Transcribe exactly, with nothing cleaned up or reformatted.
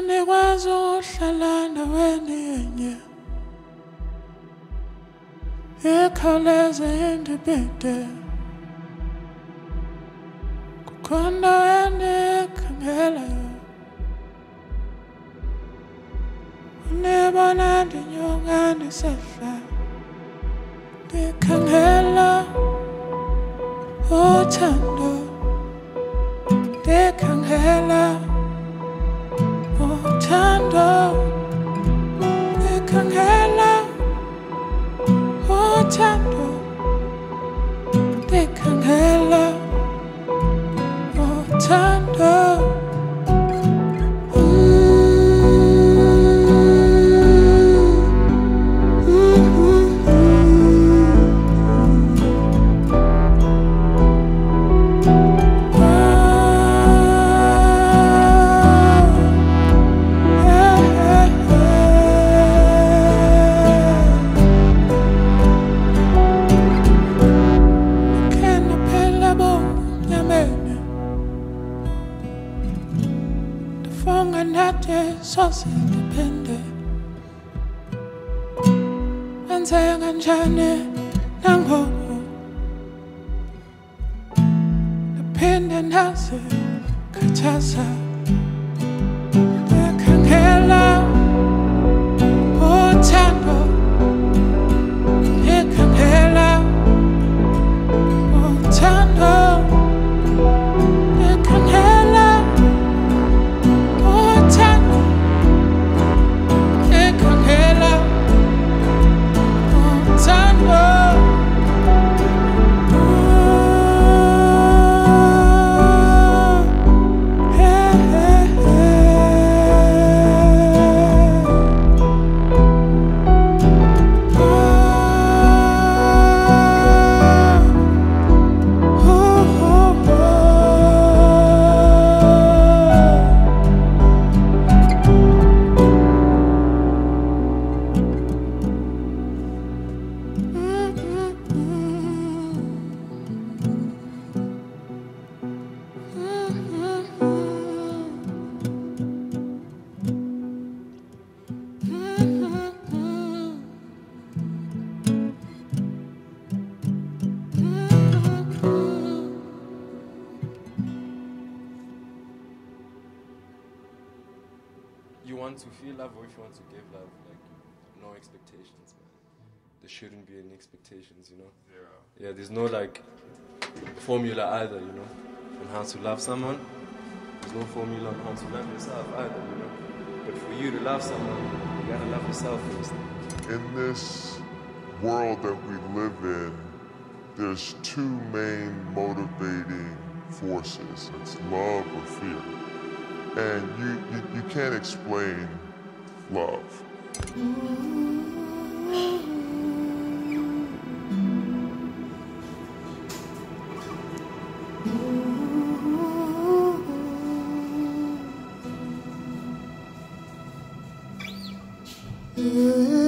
Anikwazi ukuhlala ndaweni yenye ikhawuleze indibide kukhona wena ikhangelayo unibona ndinyuka ndisehla ndikhangela uthando ndikhangela uthando ndikhangela uthando ndikhangela uthando Soze depende wenze kanjani nangoku naphinde naze khathaza ndikhangela uthando ndikhangela uthando ndikhangela uthando You want to feel love or if you want to give love, like, no expectations, man. There shouldn't be any expectations, you know? Yeah. Yeah, there's no, like, formula either, you know, on how to love someone. There's no formula on how to love yourself either, you know? But for you to love someone, you gotta love yourself first. In this world that we live in, there's two main motivating forces. It's love or fear. And you, you, you can't explain love. Yeah.